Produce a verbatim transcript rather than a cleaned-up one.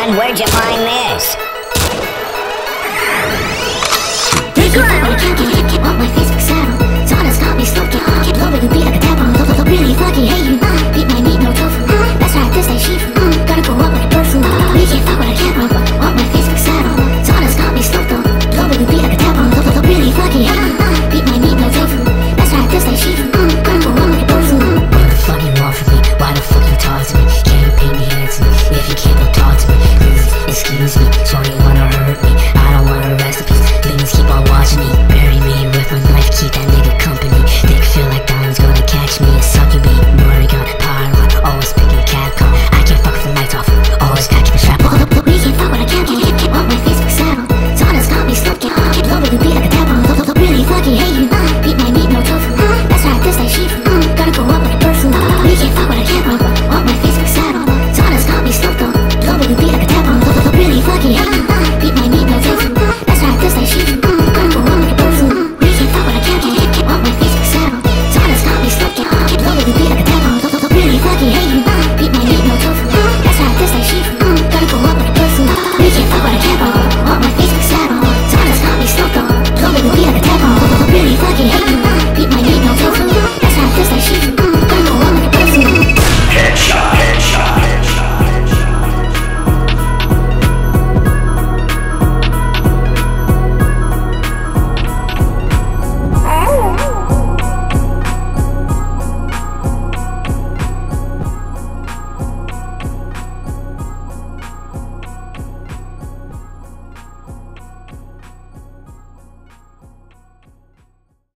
man, where'd you find this? Hey girl! I can't get hit, get on my Facebook saddle. Donna's got me smoking, I get low with the beat of the